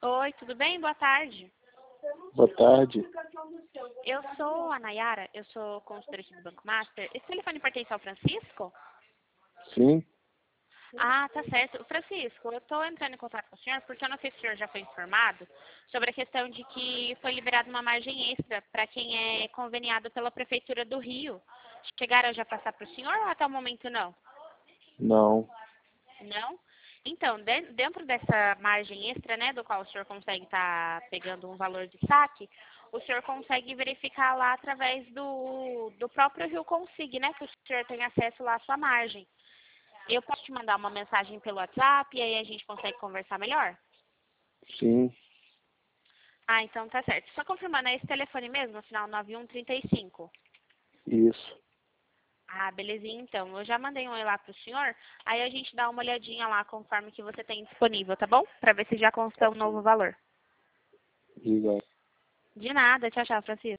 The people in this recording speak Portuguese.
Oi, tudo bem? Boa tarde. Boa tarde. Eu sou a Nayara, eu sou consultora aqui do Banco Master. Esse telefone pertence ao Francisco? Sim, Ah, tá certo. Francisco, eu estou entrando em contato com o senhor porque eu não sei se o senhor já foi informado sobre a questão de que foi liberada uma margem extra para quem é conveniado pela Prefeitura do Rio. Chegaram já a passar para o senhor ou até o momento não? não. Não? Então, dentro dessa margem extra, né, do qual o senhor consegue estar pegando um valor de saque, o senhor consegue verificar lá através do próprio Rio Consig, né, que o senhor tem acesso lá à sua margem. Eu posso te mandar uma mensagem pelo WhatsApp e aí a gente consegue conversar melhor? Sim, Ah, então tá certo. Só confirmando, é esse telefone mesmo, no final 9135. isso. Ah, belezinha, então. Eu já mandei um oi lá pro senhor, aí a gente dá uma olhadinha lá conforme que você tem disponível, tá bom? Pra ver se já consta um novo valor. Diga. De nada. Tchau, tchau, Francisco.